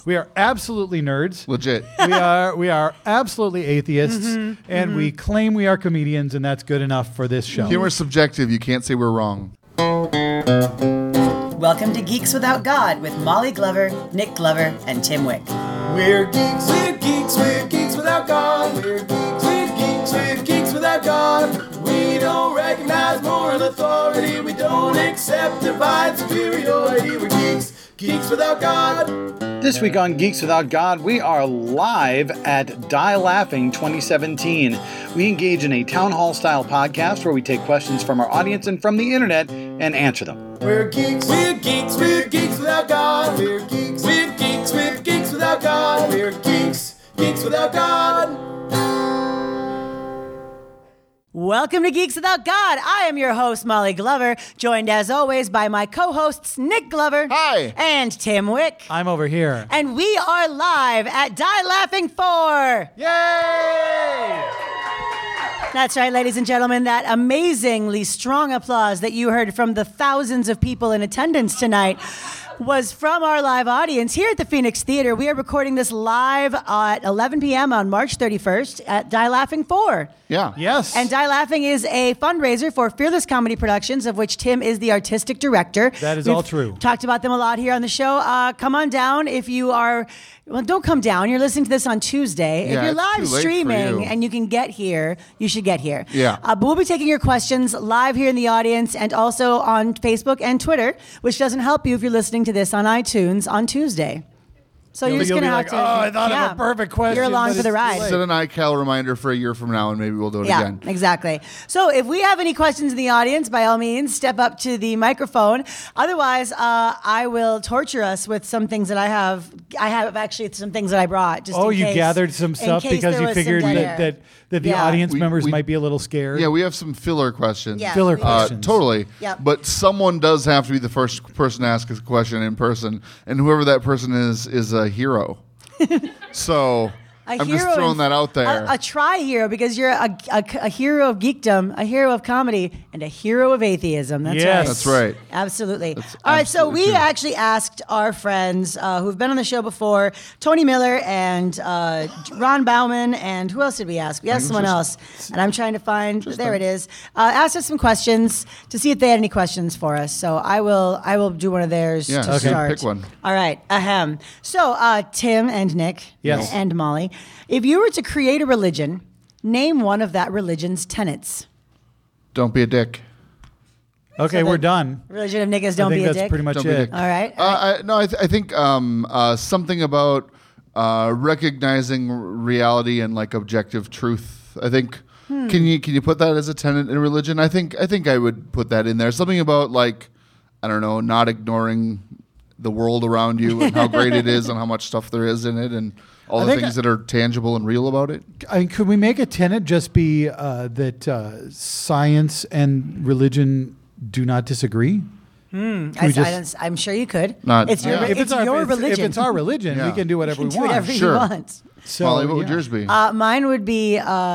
We are absolutely nerds. Legit. We are absolutely atheists, and we claim we are comedians, and that's good enough for this show. Humor's subjective. You can't say we're wrong. Welcome to Geeks Without God with Molly Glover, Nick Glover, and Tim Wick. We're geeks, we're geeks, we're geeks without God. We're geeks, we're geeks, we're geeks without God. We don't recognize moral authority. We don't accept divine superiority. We're geeks, geeks without God. This week on Geeks Without God, we are live at Die Laughing 2017. We engage in a town hall style podcast where we take questions from our audience and from the internet and answer them. We're geeks, we're geeks, we're geeks without God. We're geeks, we're geeks, we're geeks without God. We're geeks, geeks without God. Welcome to Geeks Without God. I am your host, Molly Glover, joined as always by my co-hosts, Nick Glover. Hi. And Tim Wick. I'm over here. And we are live at Die Laughing 4. Yay! That's right, ladies and gentlemen, that amazingly strong applause that you heard from the thousands of people in attendance tonight was from our live audience here at the Phoenix Theater. We are recording this live at 11 p.m. on March 31st at Die Laughing 4. Yeah. Yes. And Die Laughing is a fundraiser for Fearless Comedy Productions, of which Tim is the artistic director. That is We've all true. Talked about them a lot here on the show. Come on down if you are... Well, don't come down. You're listening to this on Tuesday. Yeah, if you're it's live too late for streaming you. and you can get here, you should get here. Yeah. But we'll be taking your questions live here in the audience and also on Facebook and Twitter, which doesn't help you if you're listening to this on iTunes on Tuesday. So you're just You'll going to be have like, to... oh, I thought of a perfect question. You're along but for the it's too ride. late. Set an iCal reminder for a year from now, and maybe we'll do it Yeah, again. exactly. So if we have any questions in the audience, by all means, step up to the microphone. Otherwise, I will torture us with some things that I have. I have actually some things that I brought. Just in You case, gathered some in stuff case because there you was some figured dead that air. the Yeah. audience members We- might be a little scared. Yeah, we have some filler questions. Yeah. Filler we- questions. Totally. Yep. But someone does have to be the first person to ask a question in person, and whoever that person is a hero. So I'm just throwing that out there. A tri-hero, because you're a hero of geekdom, a hero of comedy, and a hero of atheism. That's Yes. right. That's right. Absolutely. That's All right, so absolutely we true. actually asked our friends who've been on the show before, Tony Miller and Ron Bauman, and who else did we ask? We asked someone else, and I'm trying to find, there it is. Asked us some questions to see if they had any questions for us. So I will do one of theirs Yeah, to okay. start. Pick one. All right, ahem. So Tim and Nick Yes. and Molly, if you were to create a religion, name one of that religion's tenets. Don't be a dick. Okay, So we're the done. Religion of Nick is I don't think be a that's dick. pretty much Don't be a it. dick. All right. I think something about recognizing reality and like objective truth. I think can you put that as a tenet in religion? I think I would put that in there. Something about like I don't know, not ignoring the world around you and how great it is and how much stuff there is in it and all I the think things that are tangible and real about it. I mean, could we make a tenet just be that science and religion do not disagree? I'm sure you could. Not- Your, yeah. If it's your if religion. it's our religion, Yeah. we can do whatever you we can do want. whatever Sure. you want. So, Molly, what would yeah. yours be? Mine would be,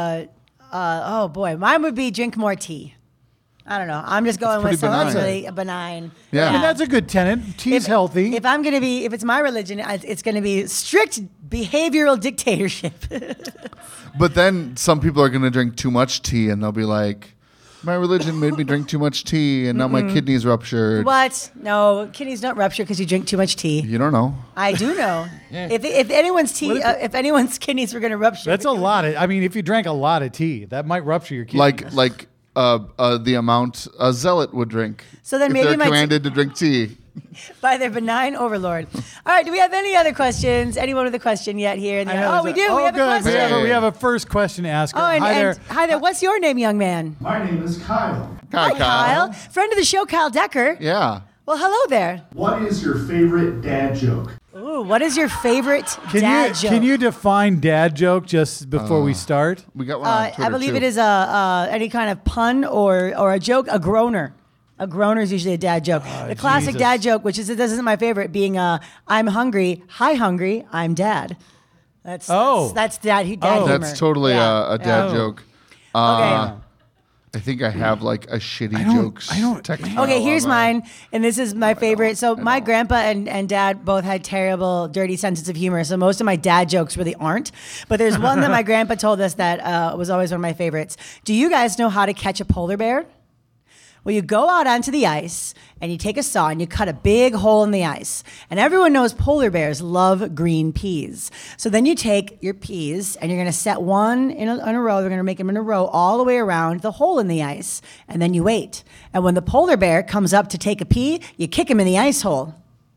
oh boy, mine would be drink more tea. I don't know. I'm just going pretty with something benign. really benign. Yeah. I mean, that's a good tenet. Tea's healthy. If it's my religion, it's going to be strict behavioral dictatorship. But then some people are going to drink too much tea and they'll be like, my religion made me drink too much tea and now my kidneys ruptured. What? No, kidneys don't rupture because you drink too much tea. You don't know. I do know. If anyone's tea, if anyone's kidneys were going to rupture, That's a lot of. I mean, if you drank a lot of tea, that might rupture your kidneys. Like the amount a zealot would drink. So then if maybe they're my commanded to drink tea. by their benign overlord. All right, do we have any other questions? Anyone with a question yet here? I know We there's do. We have good. a question. Hey. We have a first question to ask her. Oh, and Hi there. hi there. What's your name, young man? My name is Kyle. Hi, Kyle. Friend of the show, Kyle Decker. Yeah. Well, hello there. What is your favorite dad joke? Ooh, what is your favorite dad joke? Can you define dad joke just before we start? We got one on Twitter, I believe too. it is any kind of pun or a joke, a groaner. A groaner is usually a dad joke. The classic Jesus. dad joke, which this isn't my favorite, being I'm hungry, hi hungry, I'm dad. That's dad humor. That's totally Yeah. a dad Yeah. joke. Okay. I think I have like a shitty jokes. text file Okay, here's on my- mine, and this is my favorite. So my grandpa and dad both had terrible, dirty senses of humor. So most of my dad jokes really aren't. But there's one that my grandpa told us that was always one of my favorites. Do you guys know how to catch a polar bear? Well, you go out onto the ice and you take a saw and you cut a big hole in the ice. And everyone knows polar bears love green peas. So then you take your peas and you're going to set one in a row. They're going to make them in a row all the way around the hole in the ice. And then you wait. And when the polar bear comes up to take a pee, you kick him in the ice hole.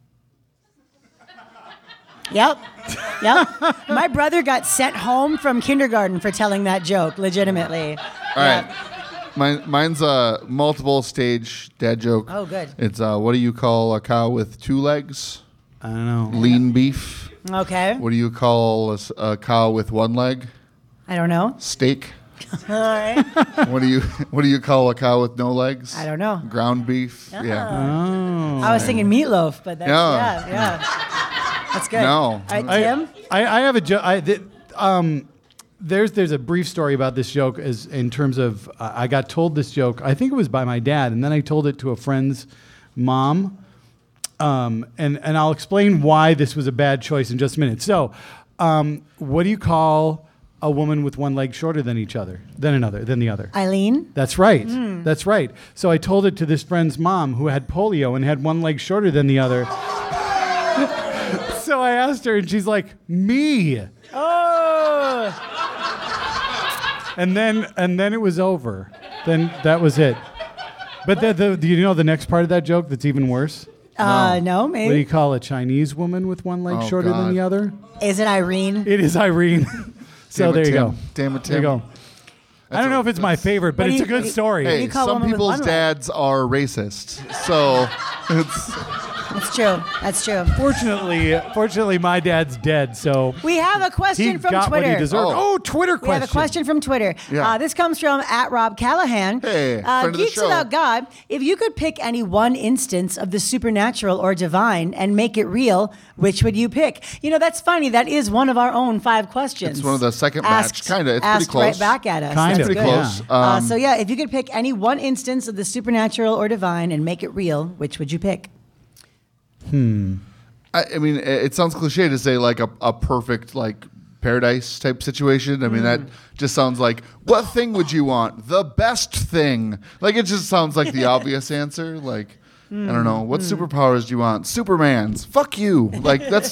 Yep. My brother got sent home from kindergarten for telling that joke, legitimately. All right. Mine's a multiple stage dad joke. Oh, good. It's what do you call a cow with 2 legs? I don't know. Lean beef. Okay. What do you call a cow with 1 leg? I don't know. Steak. All right. What do you call a cow with no legs? I don't know. Ground beef. Yeah. Oh. I was thinking meatloaf, but that's, Yeah. yeah. That's good. No. All right, Tim? I have a joke. There's a brief story about this joke as in terms of I got told this joke. I think it was by my dad, and then I told it to a friend's mom. And I'll explain why this was a bad choice in just a minute. So, what do you call a woman with 1 leg shorter than the other? Eileen? That's right. That's right. So I told it to this friend's mom who had polio and had 1 leg shorter than the other. So I asked her, and she's like, "Me." Oh! And then it was over. Then that was it. But do you know the next part of that joke that's even worse? No, What do you maybe. call a Chinese woman with 1 leg Oh, shorter than God. the other? Is it Irene? It is Irene. So Damn it, there you Tim. go. Damn it, There you Tim. go. I don't know if it's my favorite, but What do it's a you- good story. Hey, you call a some woman with people's 1 leg? dads are racist. So it's That's true. That's true. Fortunately, my dad's dead, so We have a he question from got what he Twitter. deserved. Oh. Oh, Twitter We have question. a question from Twitter. Yeah. This comes from @RobCallahan. Hey, friend of the Geeks show. Without God. If you could pick any one instance of the supernatural or divine and make it real, which would you pick? You know, that's funny. That is one of our own 5 questions. It's one of the second match. Kinda. It's pretty asked close. right back at us. Kind That's of, good. pretty close. yeah. So yeah, if you could pick any one instance of the supernatural or divine and make it real, which would you pick? I mean, it sounds cliche to say like a perfect like paradise type situation. I mean, that just sounds like, what thing would you want? The best thing. Like, it just sounds like the obvious answer. Like, I don't know. What superpowers do you want? Superman's. Fuck you. Like, that's.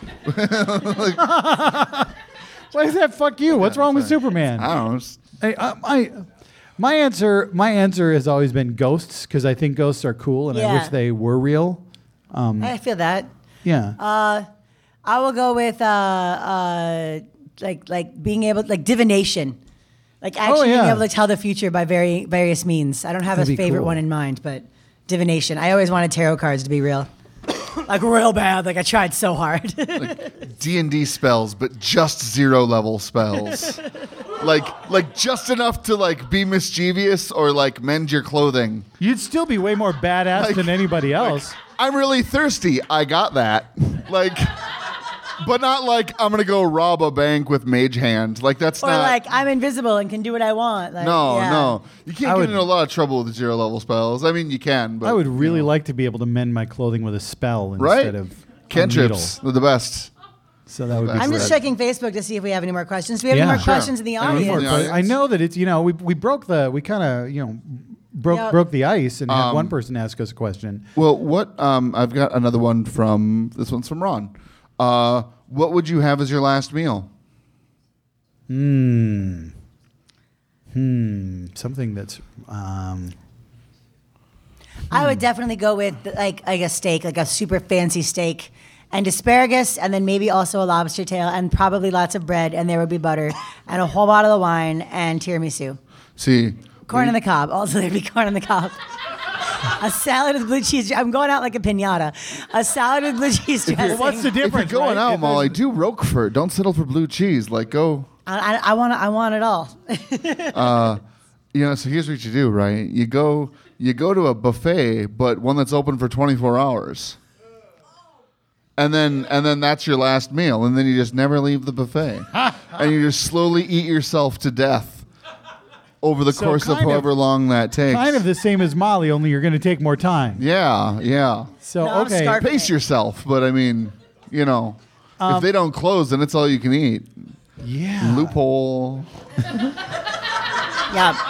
Why is that? Fuck you. What's wrong with sorry. Superman? I don't know. It's- Hey, my answer has always been ghosts because I think ghosts are cool and I Yeah. wish they were real. I feel that. Yeah. I will go with like being able divination, like actually being yeah. able to tell the future by various means. I don't have That'd a be favorite cool. one in mind, but divination. I always wanted tarot cards to be real, like real bad. Like I tried so hard. D&D spells, but just 0 level spells. like just enough to like be mischievous or like mend your clothing. You'd still be way more badass Like- than anybody else. I'm really thirsty. I got that. Like, but not like I'm gonna go rob a bank with mage hand. Like that's Or not. like I'm invisible and can do what I want. Like, no, yeah. no. You can't I get would- in a lot of trouble with 0 level spells. I mean, you can, but I would really like to be able to mend my clothing with a spell right. instead of Cantrips. a They're the best. needle. So that would be I'm great. just checking Facebook to see if we have any more questions. Do we have Yeah. any more Sure. questions in the Any more audience? from the audience? I know that it's we broke we kind of Yep. broke the ice and had one person ask us a question. Well, what? I've got another one from this one's from Ron. What would you have as your last meal? Something that's I would definitely go with like a steak, like a super fancy steak, and asparagus, and then maybe also a lobster tail, and probably lots of bread, and there would be butter, and a whole bottle of wine, and tiramisu. See, Corn on the cob. Also, there'd be corn on the cob. A salad with blue cheese. I'm going out like a pinata. A salad with blue cheese dressing. what's the if you're difference? going right? out, If Molly, do Roquefort. Don't settle for blue cheese. Like go. I want it all. So here's what you do, right? You go to a buffet, but one that's open for 24 hours. And then that's your last meal, and then you just never leave the buffet. And you just slowly eat yourself to death. over the So course of kind of- however long that takes. Kind of the same as Molly, only you're going to take more time. Yeah. So No, I'm okay, scarf- Pace yourself, but I mean, if they don't close, then it's all you can eat. yeah. Loophole. Yeah.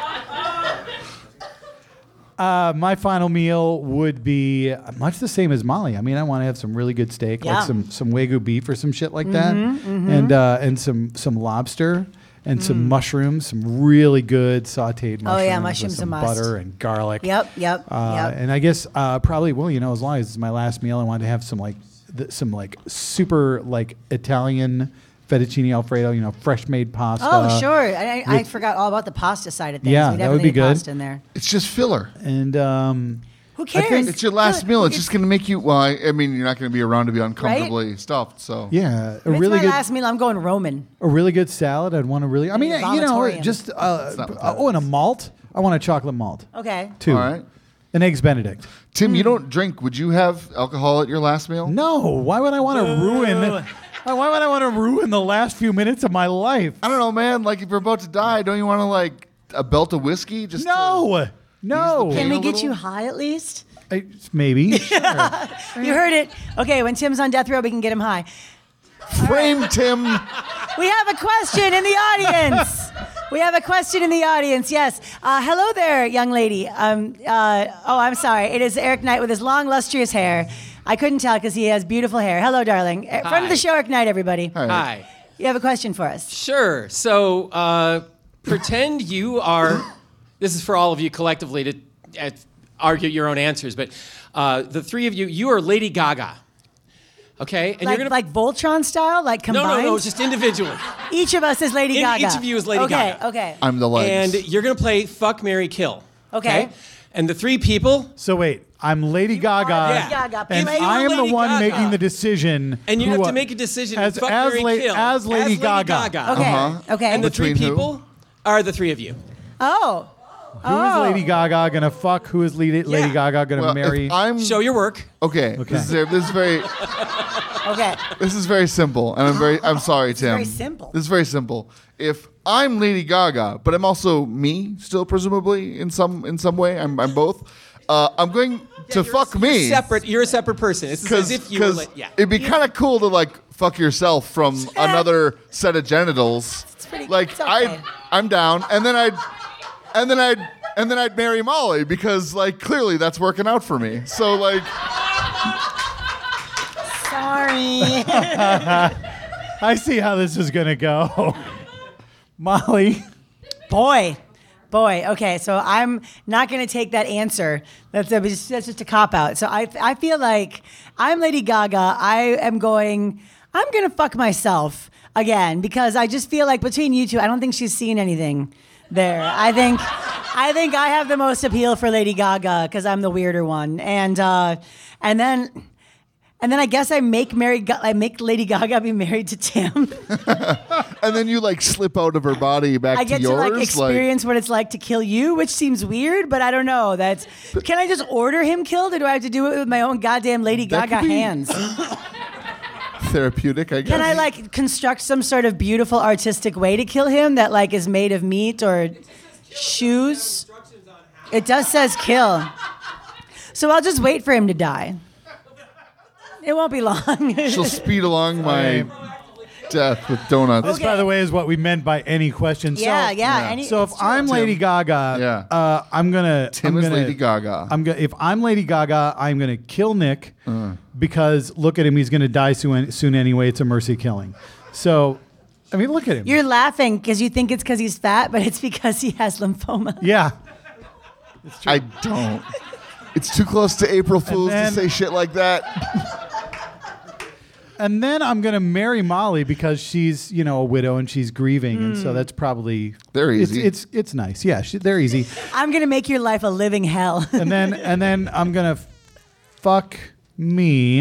My final meal would be much the same as Molly. I mean, I want to have some really good steak, Yeah. like some Wagyu beef or some shit like that, and some lobster and some mushrooms, some really good sautéed mushrooms. Oh, yeah, with mushrooms some a must. butter and garlic. Yep. And I guess probably, as long as it's my last meal, I want to have some super Italian fettuccine Alfredo, fresh made pasta. Oh, sure. I forgot all about the pasta side of things. Yeah, We that would definitely be good. need pasta in there. It's just filler. And Who cares? think It's your last meal. It's just going to make you. Well, I mean, you're not going to be around to be uncomfortably stuffed. So yeah, If it's my last meal, I'm going Roman. a really good salad. I'd want a really. I mean, Vomitorian. just not what that and a malt. I want a chocolate malt. Okay. 2. all right, An eggs Benedict. Tim, you don't drink. Would you have alcohol at your last meal? No, why would I want to ruin? Why would I want to ruin the last few minutes of my life? I don't know, man. Like if you're about to die, don't you want to a belt of whiskey? Just No. Can pain we a get little? you high at least? Maybe. Sure. You heard it. Okay, when Tim's on death row, we can get him high. frame Tim. We have a question in the audience. Yes. Hello there, young lady. I'm sorry. It is Eric Knight with his long, lustrous hair. I couldn't tell because he has beautiful hair. Hello, darling. Friend of the show, Eric Knight, everybody. Hi. You have a question for us. Sure. So pretend you are. This is for all of you collectively to argue your own answers, but the three of you are Lady Gaga. Okay, and Like, like Voltron style, like combined? no, just individually. Each of us is Lady Gaga. Each of you is Lady Gaga. Okay. I'm the legs. And you're gonna play Fuck, Marry, Kill. Okay. And the three people, So wait, I'm Lady Gaga, Yeah. Gaga. and You are I am the Lady one Gaga. making the decision. and you who, have to make a decision. as Fuck, as, Marry, la- Kill. as Lady Gaga. Okay. Okay. And the three Between who? people are the three of you. Oh. Who is Lady Gaga gonna fuck? Who is Lady Yeah. Gaga gonna Well, marry? if I'm Show your work. okay. This is very. Okay. This is very simple, and I'm sorry, Tim. very simple. This is very simple. If I'm Lady Gaga, but I'm also me, still presumably in some way, I'm both. I'm going to fuck me You're a separate person. It's as if you were. it'd be kind of cool to fuck yourself from another set of genitals. pretty- Like it's okay. I'm down, and then I'd marry Molly because clearly that's working out for me. So Sorry. I see how this is gonna go. Molly. Boy. Okay, so I'm not going to take that answer. That's just a cop out. So I feel like I'm Lady Gaga. I'm going to fuck myself again because I just feel like between you two, I don't think she's seen anything there. I think I have the most appeal for Lady Gaga because I'm the weirder one. And then I guess I make Lady Gaga be married to Tim. and then you slip out of her body back I to get yours. to experience what it's like to kill you, which seems weird, but I don't know. Can I just order him killed, or do I have to do it with my own goddamn Lady That Gaga could be- hands? Therapeutic, I guess. Can I construct some sort of beautiful artistic way to kill him that is made of meat or shoes? It does says kill. So I'll just wait for him to die. It won't be long. She'll speed along my death with donuts. This, by the way, is what we meant by any question. Yeah. So if I'm Lady Gaga, I'm gonna. Tim is Lady Gaga. If I'm Lady Gaga, I'm gonna kill Nick because look at him. He's gonna die soon anyway. It's a mercy killing. So, I mean, look at him. You're laughing because you think it's because he's fat, but it's because he has lymphoma. Yeah. I don't. It's too close to April Fools then- to say shit like that. And then I'm gonna marry Molly because she's a widow and she's grieving, and so that's probably They're easy. It's nice. Yeah, they're easy. I'm going to make your life a living hell. And then I'm gonna fuck me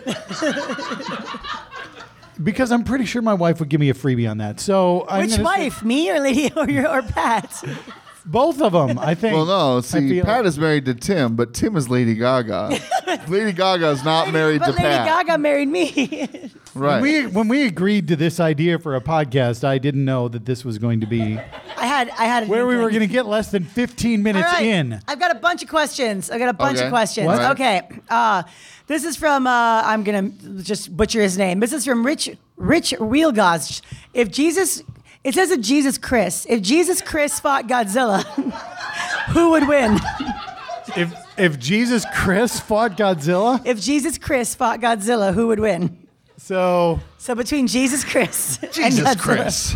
because I'm pretty sure my wife would give me a freebie on that. So I'm Which gonna say wife, me or Lady or Pat? both of them, I think. Well, no. I See, feel- Pat is married to Tim, but Tim is Lady Gaga. Lady Gaga is not married But to Lady Pat. Gaga married me. Right. When we agreed to this idea for a podcast, I didn't know that this was going to be. I had. Where we were going to get less than 15 minutes All right. in. I've got a bunch of questions. Okay. What? Okay. This is from, I'm going to just butcher his name. This is from Rich Wheelgaz. It says that Jesus Chris. If Jesus Chris fought Godzilla, who would win? If Jesus Chris fought Godzilla? If Jesus Chris fought Godzilla, who would win? So between Jesus Chris and Jesus Godzilla. Chris.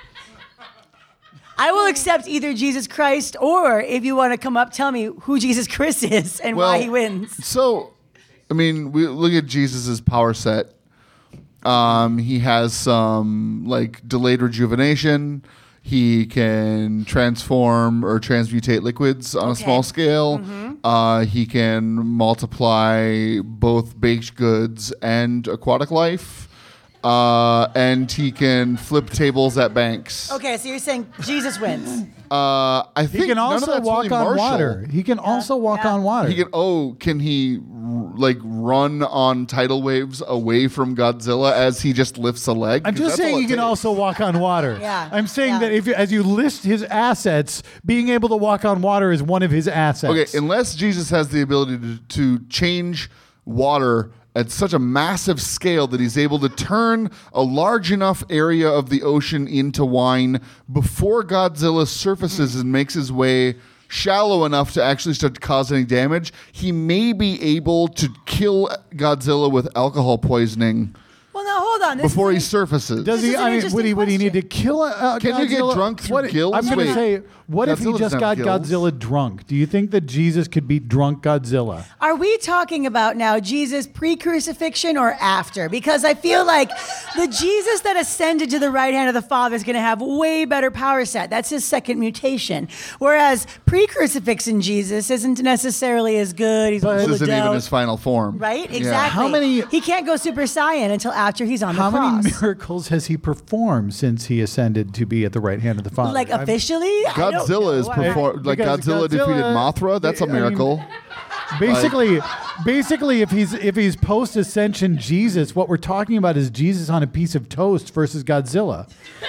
I will accept either Jesus Christ, or if you want to come up, tell me who Jesus Chris is and why he wins. So, I mean, we look at Jesus's power set. He has some like delayed rejuvenation. He can transform or transmutate liquids on a small scale. He can multiply both baked goods and aquatic life. And he can flip tables at banks. Okay, so you're saying Jesus wins. I think he can none of also that's walk really on martial. water. He can also walk on water. Can he like run on tidal waves away from Godzilla as he just lifts a leg? I'm 'Cause just that's all saying it he can takes. also walk on water. Yeah. I'm saying Yeah. that as you list his assets, being able to walk on water is one of his assets. Okay, unless Jesus has the ability to change water at such a massive scale that he's able to turn a large enough area of the ocean into wine before Godzilla surfaces and makes his way shallow enough to actually start causing damage, he may be able to kill Godzilla with alcohol poisoning Well, now hold on. before he surfaces. Does This he? is an I mean, interesting would he need to question. kill Godzilla? Can you get drunk through gills? I'm going to Wait. say, what if he Godzilla just doesn't got have gills. Godzilla drunk? Do you think that Jesus could beat drunk Godzilla? Are we talking about now Jesus pre-crucifixion or after? Because I feel like the Jesus that ascended to the right hand of the Father is going to have way better power set. That's his second mutation. Whereas pre-crucifixion Jesus isn't necessarily as good. He's But- full This of isn't even doubt. his final form. Right? Yeah. Exactly. How many- He can't go Super Saiyan until after he's on the How cross. many miracles has he performed since he ascended to be at the right hand of the Father? Like officially? I don't Godzilla is know. performed like Because Godzilla defeated Godzilla- Mothra. That's a I mean, miracle. Basically, if he's post ascension Jesus, what we're talking about is Jesus on a piece of toast versus Godzilla.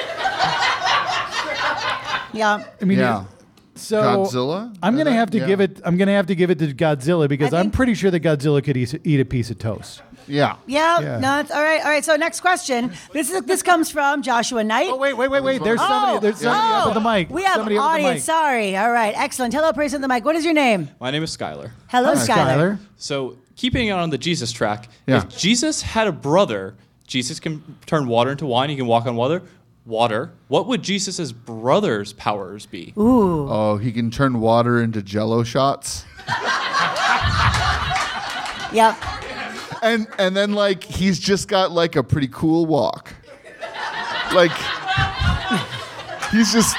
Yeah. I mean, Yeah. So Godzilla? I'm gonna have to Yeah. give it. I'm gonna have to give it to Godzilla because I I'm think- pretty sure that Godzilla could eat a piece of toast. Yeah. Yeah, Yeah. no, it's all right. All right. So next question. This comes from Joshua Knight. Oh wait! There's somebody. There's somebody up at the mic. We have somebody up at the audience. mic. Sorry. All right. Excellent. Hello, person at the mic. What is your name? My name is Skylar. Hello, Hi, Skylar. So, keeping on the Jesus track, Yeah. if Jesus had a brother, Jesus can turn water into wine, he can walk on water. What would Jesus' brother's powers be? Ooh. Oh, he can turn water into Jello shots, Yep. and then like he's just got like a pretty cool walk. Like he's just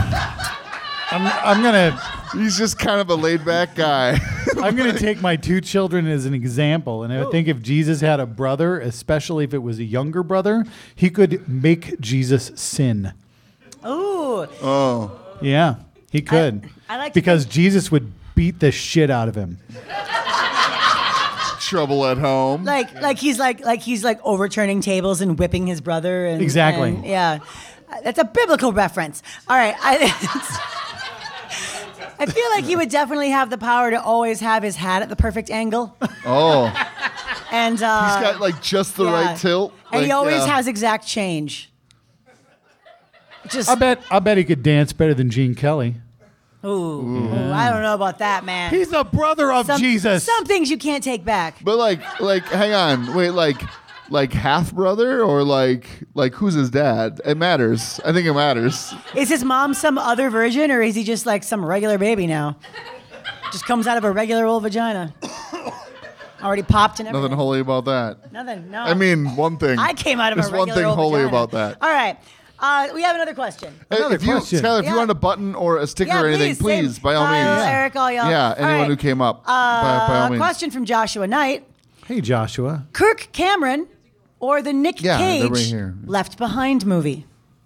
he's just kind of a laid back guy. I'm going to take my two children as an example, and I think if Jesus had a brother, especially if it was a younger brother, he could make Jesus sin. Ooh. Oh, Yeah, he could. I like to because Jesus would beat the shit out of him. trouble at home. Like he's overturning tables and whipping his brother. And, Exactly. and, yeah. That's a biblical reference. All right. I feel like he would definitely have the power to always have his hat at the perfect angle. Oh, And he's got like just the yeah. right tilt. And he Like, always yeah. has exact change. Just I bet he could dance better than Gene Kelly. ooh, I don't know about that, man. He's the brother of Jesus. Some things you can't take back. But like, hang on, wait, like half brother or like who's his dad? It matters. I think it matters. Is his mom some other version, or is he just like some regular baby now? Just comes out of a regular old vagina. Already popped and everything. Nothing holy about that. Nothing. No. I mean, one thing. I came out of There's a regular one thing old holy vagina. about that. All right. We have another question. Hey, Another if you, question. Skylar, if Yeah. you want a button or a sticker Yeah, or anything, please, please, by all means. Eric, all y'all. Yeah, All anyone right. who came up, by all means. Question from Joshua Knight. Hey, Joshua. Kirk Cameron or the Nick Yeah, they're right Cage here. Left Behind movie?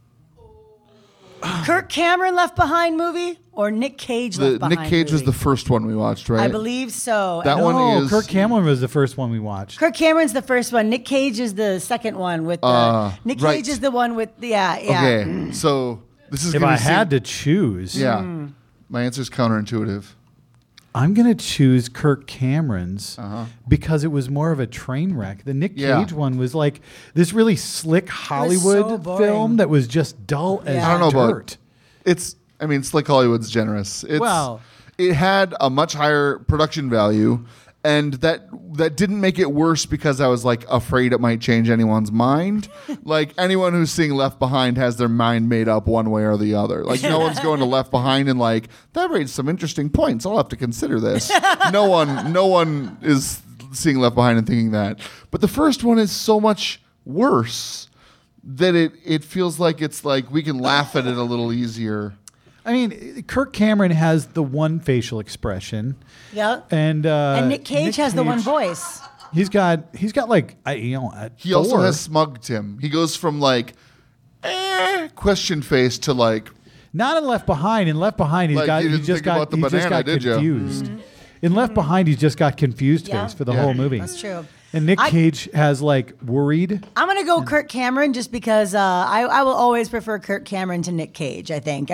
Kirk Cameron Left Behind movie or Nick Cage The Left Behind Nick Cage was movie? the first one we watched, right? I believe so. That And one No, is- Kirk Cameron was the first one we watched. Kirk Cameron's the first one. Nick Cage is the second one with the. Nick right. Cage is the one with the yeah. Okay, so This is If gonna I had seem- to choose, Yeah. My answer is counterintuitive. I'm going to choose Kirk Cameron's because it was more of a train wreck. The Nick Yeah. Cage one was like this really slick Hollywood so boring. film that was just dull as Yeah. I don't know dirt. about Slick Hollywood's generous. Well- It had a much higher production value, and that didn't make it worse because I was like afraid it might change anyone's mind. Like anyone who's seeing Left Behind has their mind made up one way or the other. Like no one's going to Left Behind and like that raised some interesting points. I'll have to consider this. No one is seeing Left Behind and thinking that. But the first one is so much worse that it feels like it's like we can laugh at it a little easier. I mean, Kirk Cameron has the one facial expression, Yeah. and Nick Cage has the one voice. He's got like He also has smug Tim. He goes from like question face to like not in Left Behind. In Left Behind, Like, you didn't think about the banana, did ya? confused. In Left Behind, he's just got confused Yeah. face for the Yeah. whole movie. That's true. And Nick Cage has like worried. I'm gonna go Kirk Cameron just because I will always prefer Kirk Cameron to Nick Cage. I think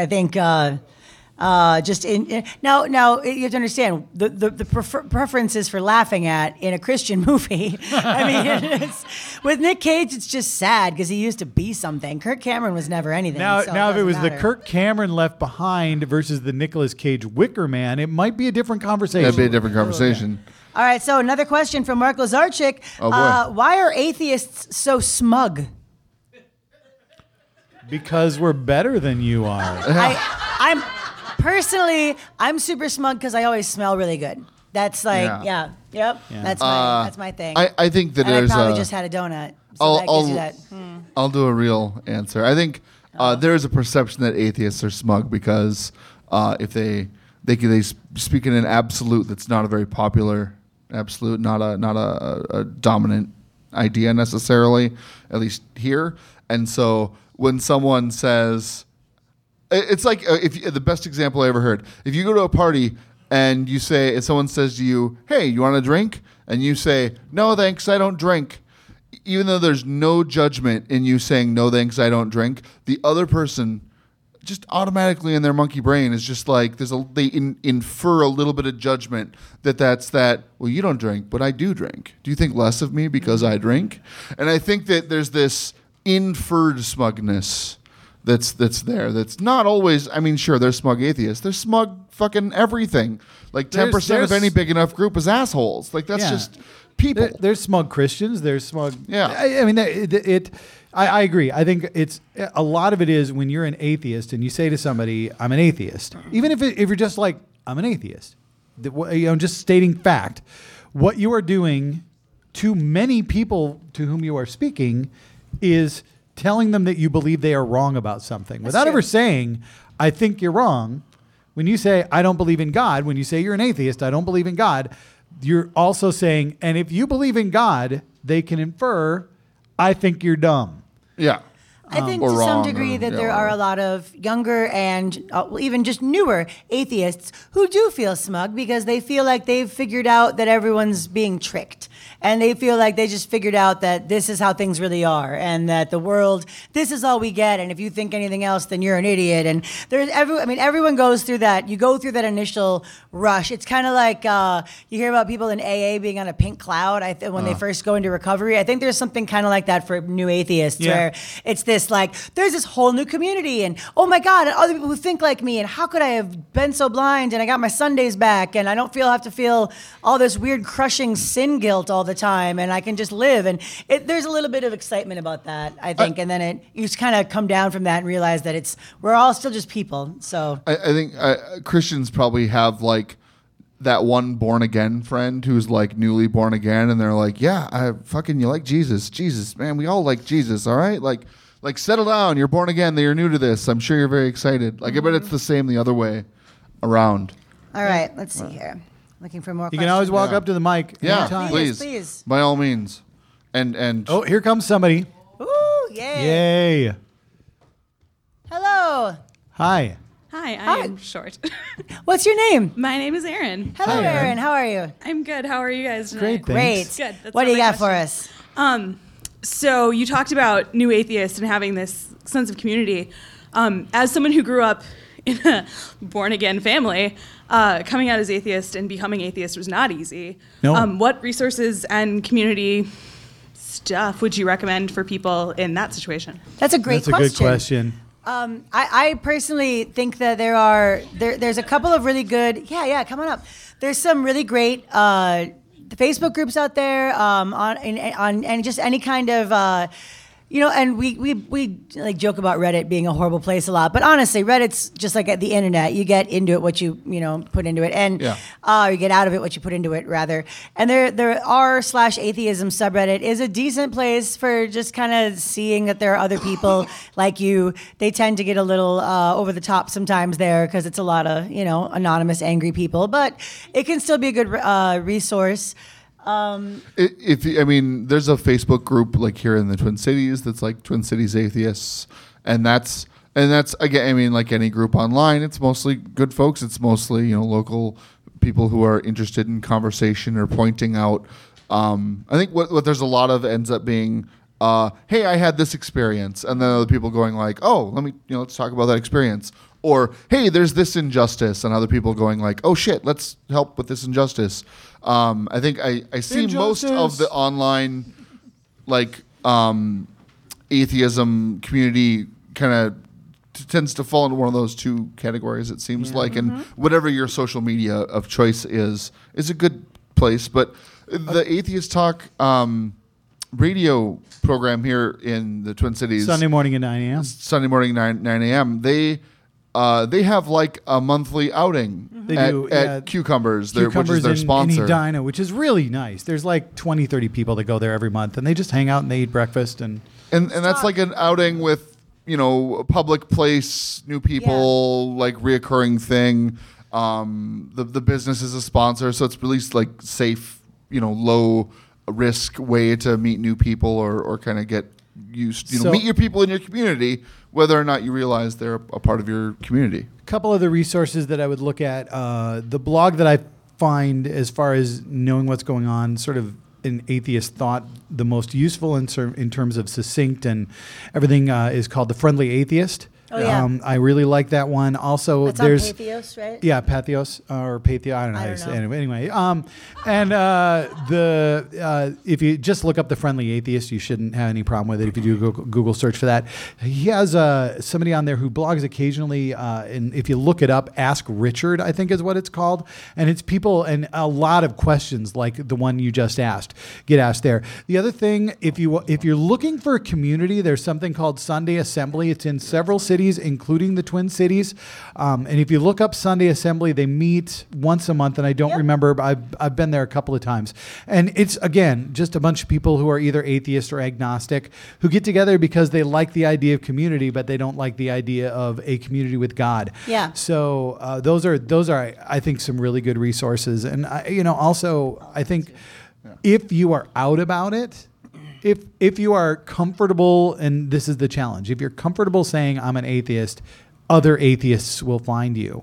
just in now you have to understand the preferences for laughing at in a Christian movie. I mean, with Nick Cage, it's just sad because he used to be something. Kirk Cameron was never anything. Now, so now if it doesn't was the matter. Kirk Cameron Left Behind versus the Nicolas Cage Wicker Man, it might be a different conversation. that'd be a different conversation. All right, so another question from Mark Lazarchik. Oh, boy. Why are atheists so smug? Because we're better than you are. I'm super smug because I always smell really good. That's like, Yeah. yep. That's my thing. I think that and there's I probably a, just had a donut, so that gives you that. I'll do a real answer. I think there is a perception that atheists are smug because if they speak in an absolute that's not a very popular absolute, not a dominant idea necessarily, at least here. And so when someone says, it's like the best example I ever heard. If you go to a party and you say, if someone says to you, "Hey, you want a drink?" and you say, "No, thanks, I don't drink." Even though there's no judgment in you saying, "No, thanks, I don't drink," the other person just automatically in their monkey brain is just like they infer a little bit of judgment that's that. Well, you don't drink, but I do drink. Do you think less of me because I drink? And I think that there's this inferred smugness that's there. That's not always. I mean, sure, there's smug atheists. There's smug fucking everything. Like 10% of any big enough group is assholes. Like that's just people. There's smug Christians. There's smug. Yeah. I mean, I agree. I think it's a lot of it is when you're an atheist and you say to somebody, "I'm an atheist," even if you're just like, "I'm an atheist," just stating fact. What you are doing to many people to whom you are speaking is telling them that you believe they are wrong about something without true. ever saying, "I think you're wrong." When you say, "I don't believe in God," when you say you're an atheist, "I don't believe in God," you're also saying, and if you believe in God, they can infer, "I think you're dumb." Yeah. I think or to some wrong degree or- that yeah, there are whatever. a lot of younger and even just newer atheists who do feel smug because they feel like they've figured out that everyone's being tricked. And they feel like they just figured out that this is how things really are and that the world, this is all we get. And if you think anything else, then you're an idiot. And everyone goes through that. You go through that initial rush. It's kind of like you hear about people in AA being on a pink cloud when they first go into recovery. I think there's something kind of like that for new atheists where it's this like, there's this whole new community and oh my God, and other people who think like me. And how could I have been so blind? And I got my Sundays back and I don't have to feel all this weird crushing sin guilt all the time. And I can just live. And there's a little bit of excitement about that, I think. And then you just kind of come down from that and realize that we're all still just people. So I think Christians probably have like that one born again friend who's like newly born again, and they're like, "Yeah, you like Jesus, man. We all like Jesus, all right? Like settle down. You're born again. You're new to this. I'm sure you're very excited. Like I bet it's the same the other way around." all right, let's see here. Looking for more You questions. can always walk Yeah. up to the mic Yeah, anytime. please, Please. by all means. And Oh, here comes somebody. Ooh, yay. Yay. Hello. Hi. Hi, I Hi. am short. What's your name? My name is Erin. Hello, Hi, Erin. Erin. How are you? I'm good. How are you guys tonight? Great, Great. thanks. Good. That's What do not you my got for question. us? So you talked about new atheists and having this sense of community. As someone who grew up in a born-again family, coming out as atheist and becoming atheist was not easy. No. What resources and community stuff would you recommend for people in that situation? That's a great That's a good question. I personally think that there's a couple of really good. Yeah, come on up. There's some really great Facebook groups out there on and just any kind of. And we like joke about Reddit being a horrible place a lot, but honestly, Reddit's just like at the internet. You get into it what you put into it, and you get out of it what you put into it, rather. And there r/atheism subreddit is a decent place for just kind of seeing that there are other people like you. They tend to get a little over the top sometimes there because it's a lot of anonymous angry people, but it can still be a good resource. There's a Facebook group like here in the Twin Cities that's like Twin Cities Atheists, and that's again, like any group online, it's mostly good folks. It's mostly local people who are interested in conversation or pointing out. I think what there's a lot of ends up being, hey, I had this experience, and then other people going like, oh, let me let's talk about that experience. Or, hey, there's this injustice, and other people going like, oh shit, let's help with this injustice. I think I see most of the online atheism community kind of tends to fall into one of those two categories, it seems like. And whatever your social media of choice is a good place. But the Atheist Talk radio program here in the Twin Cities, Sunday morning at 9 a.m. Sunday morning 9 a.m. They have like a monthly outing at Cucumbers, which is their sponsor. In Edina, which is really nice. There's like 20, 30 people that go there every month, and they just hang out and they eat breakfast. And that's like an outing with, a public place, new people, like reoccurring thing. The business is a sponsor, so it's really like safe, low risk way to meet new people or kind of get used, meet your people in your community, whether or not you realize they're a part of your community. A couple of the resources that I would look at, the blog that I find as far as knowing what's going on, sort of in atheist thought, the most useful in terms of succinct and everything is called The Friendly Atheist. Oh, yeah. I really like that one. Also, That's there's on Patheos, right? Yeah, Patheos or Patheo. I don't know. I don't know. Anyway, if you just look up The Friendly Atheist, you shouldn't have any problem with it. If you do Google search for that, he has somebody on there who blogs occasionally. And if you look it up, Ask Richard, I think is what it's called, and it's people and a lot of questions like the one you just asked get asked there. The other thing, if you're looking for a community, there's something called Sunday Assembly. It's in several cities, including the Twin Cities. And if you look up Sunday Assembly, they meet once a month, and I don't remember, but I've been there a couple of times. And it's, again, just a bunch of people who are either atheist or agnostic who get together because they like the idea of community, but they don't like the idea of a community with God. Yeah. So those are, I think, some really good resources. And, also, I think if you are out about it, if you are comfortable, and this is the challenge, if you're comfortable saying I'm an atheist, other atheists will find you.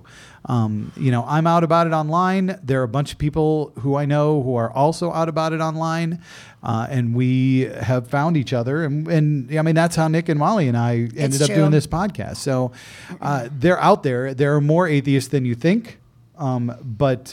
I'm out about it online. There are a bunch of people who I know who are also out about it online, and we have found each other. And that's how Nick and Molly and I ended up doing this podcast. So they're out there. There are more atheists than you think, but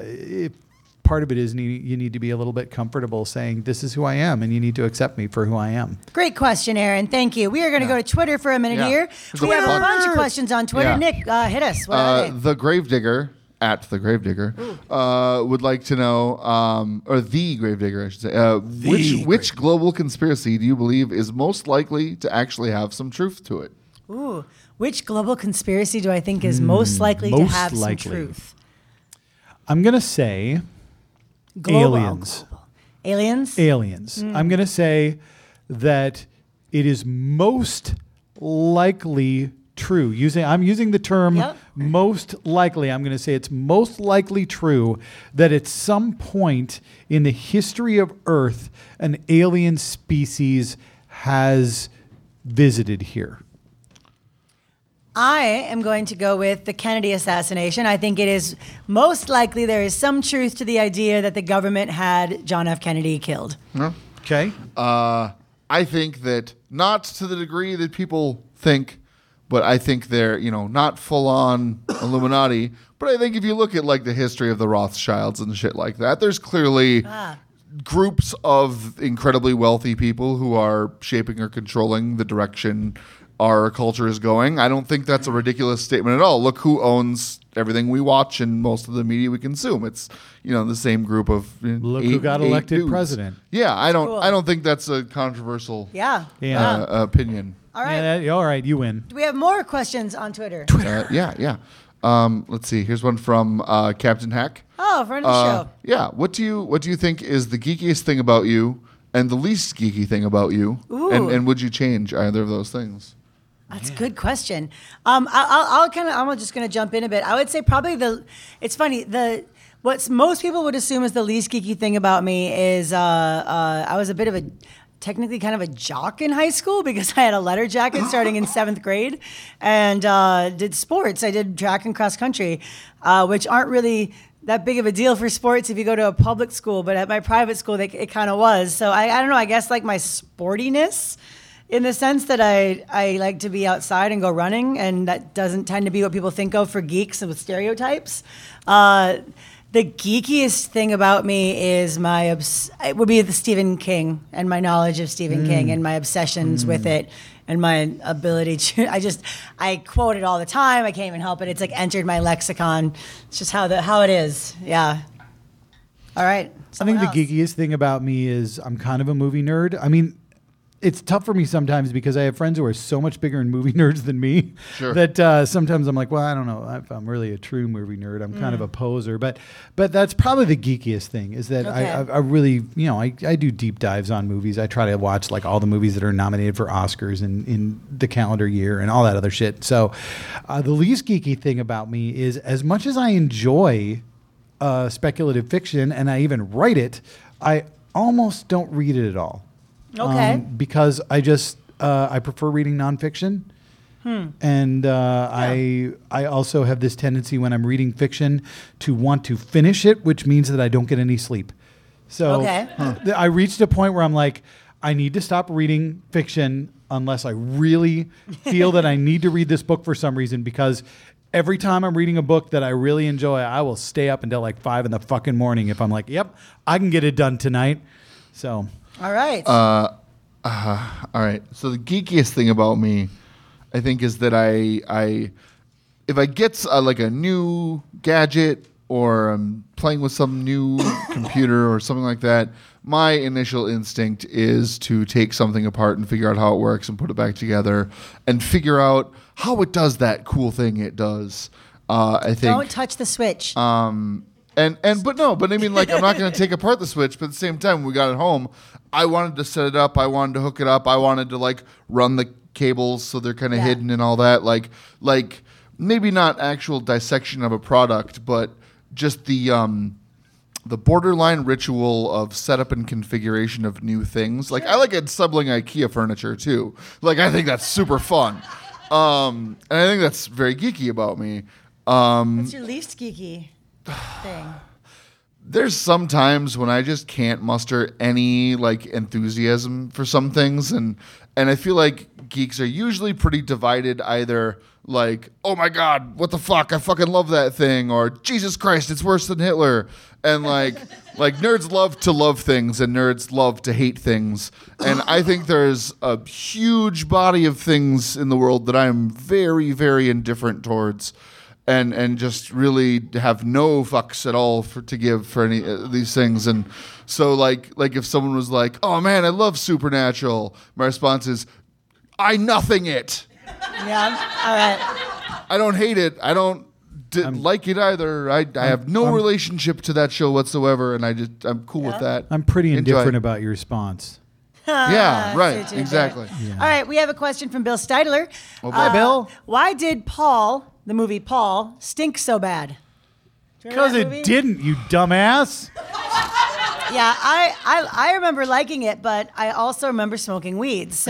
part of it is you need to be a little bit comfortable saying this is who I am, and you need to accept me for who I am. Great question, Aaron. Thank you. We are going to go to Twitter for a minute here. We have a bunch of questions on Twitter. Yeah. Nick, hit us. What are they? The Gravedigger, at the Gravedigger, would like to know, or the Gravedigger, I should say, which global conspiracy do you believe is most likely to actually have some truth to it? Ooh, which global conspiracy do I think is most likely to have some truth? I'm going to say aliens. Aliens? Aliens. I'm going to say that it is most likely true. I'm using the term most likely. I'm going to say it's most likely true that at some point in the history of Earth, an alien species has visited here. I am going to go with the Kennedy assassination. I think it is most likely there is some truth to the idea that the government had John F. Kennedy killed. Okay. I think that not to the degree that people think, but I think they're, not full on Illuminati. But I think if you look at like the history of the Rothschilds and shit like that, there's clearly groups of incredibly wealthy people who are shaping or controlling the direction our culture is going. I don't think that's a ridiculous statement at all. Look who owns everything we watch and most of the media we consume. It's the same group of Look who got elected dudes. president. Yeah, I don't cool. I don't think that's a controversial Yeah. opinion. All right. Yeah, all right, you win. Do we have more questions on Twitter? Yeah. Let's see. Here's one from Captain Hack. Oh, friend of the show. Yeah. What do you think is the geekiest thing about you and the least geeky thing about you? Ooh. And would you change either of those things? That's a good question. I'm just going to jump in a bit. I would say probably it's funny, what most people would assume is the least geeky thing about me is I was a bit of technically kind of a jock in high school because I had a letter jacket starting in 7th grade and did sports. I did track and cross country, which aren't really that big of a deal for sports if you go to a public school, but at my private school, it kind of was. So I don't know, I guess like my sportiness in the sense that I like to be outside and go running, and that doesn't tend to be what people think of for geeks and with stereotypes. The geekiest thing about me is it would be the Stephen King and my knowledge of Stephen King and my obsessions with it and my ability to, I quote it all the time. I can't even help it. It's like entered my lexicon. It's just how it is. Yeah. All right. I think the geekiest thing about me is I'm kind of a movie nerd. I mean, it's tough for me sometimes because I have friends who are so much bigger in movie nerds than me that sometimes I'm like, well, I don't know if I'm really a true movie nerd. I'm kind of a poser, but that's probably the geekiest thing is that I really, I do deep dives on movies. I try to watch like all the movies that are nominated for Oscars in the calendar year and all that other shit. So the least geeky thing about me is as much as I enjoy speculative fiction and I even write it, I almost don't read it at all. Okay. Because I prefer reading nonfiction. And I also have this tendency when I'm reading fiction to want to finish it, which means that I don't get any sleep. So I reached a point where I'm like, I need to stop reading fiction unless I really feel that I need to read this book for some reason, because every time I'm reading a book that I really enjoy, I will stay up until like 5 a.m. if I'm like, yep, I can get it done tonight. So... All right. All right. So the geekiest thing about me, I think, is that I if I get like a new gadget or I'm playing with some new computer or something like that, my initial instinct is to take something apart and figure out how it works and put it back together and figure out how it does that cool thing it does. I think. Don't touch the switch. But I mean, like, I'm not going to take apart the Switch, but at the same time, when we got it home, I wanted to set it up, I wanted to hook it up, I wanted to like run the cables so they're kind of hidden and all that. Like maybe not actual dissection of a product, but just the borderline ritual of setup and configuration of new things. Like I like assembling IKEA furniture too. Like I think that's super fun, and I think that's very geeky about me. What's your least geeky thing? There's some times when I just can't muster any like enthusiasm for some things, and I feel like geeks are usually pretty divided, either like, oh my god, what the fuck, I fucking love that thing, or Jesus Christ, it's worse than Hitler. And like nerds love to love things and nerds love to hate things. And I think there's a huge body of things in the world that I'm very, very indifferent towards. And just really have no fucks at all to give for any of these things. And so like if someone was like, oh man, I love Supernatural, my response is, I nothing it. Yeah, all right. I don't hate it. I don't like it either. I have no relationship to that show whatsoever, and I'm cool with that. I'm pretty indifferent about your response. Yeah, right, exactly. Yeah. All right, we have a question from Bill Steidler. Hi, Bill. Why did the movie Paul, stink so bad? Because it didn't, you dumbass. Yeah, I remember liking it, but I also remember smoking weed. So